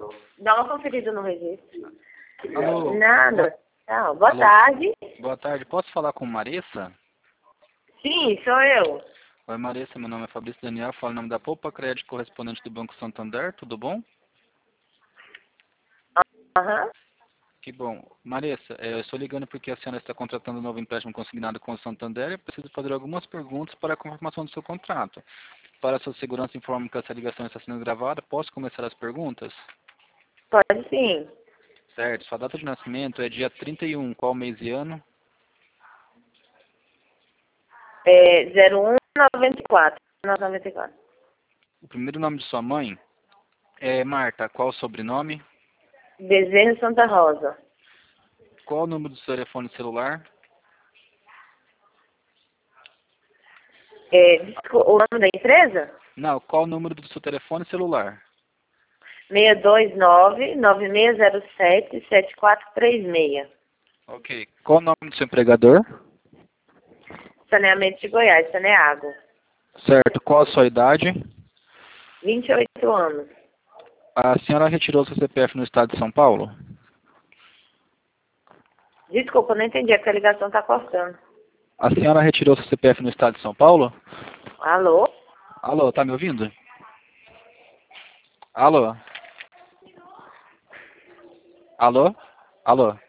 Dá uma conferida no registro. Alô? Nada. Não, boa Alô? tarde. Boa tarde. Posso falar com Marissa? Sim, sou eu. Oi, Marissa. Meu nome é Fabrício Daniel. Falo em nome da Poupa Crédito, correspondente do Banco Santander. Tudo bom? Aham. Que bom. Marissa, eu estou ligando porque a senhora está contratando um novo empréstimo consignado com o Santander e eu preciso fazer algumas perguntas para a confirmação do seu contrato. Para a sua segurança, informo que essa ligação está sendo gravada. Posso começar as perguntas? Pode sim. Certo. Sua data de nascimento é dia 31. Qual mês e ano? É 0194. 994. O primeiro nome de sua mãe é Marta. Qual o sobrenome? Bezerra Santa Rosa. Qual o número do seu telefone celular? O nome da empresa? Não, qual o número do seu telefone celular? 629-9607-7436. Ok. Qual o nome do seu empregador? Saneamento de Goiás, Saneago. Certo. Qual a sua idade? 28 anos. A senhora retirou seu CPF no estado de São Paulo? Desculpa, não entendi, porque a ligação está cortando. A senhora retirou seu CPF no estado de São Paulo? Alô? Alô, tá me ouvindo? Alô? Alô? Alô?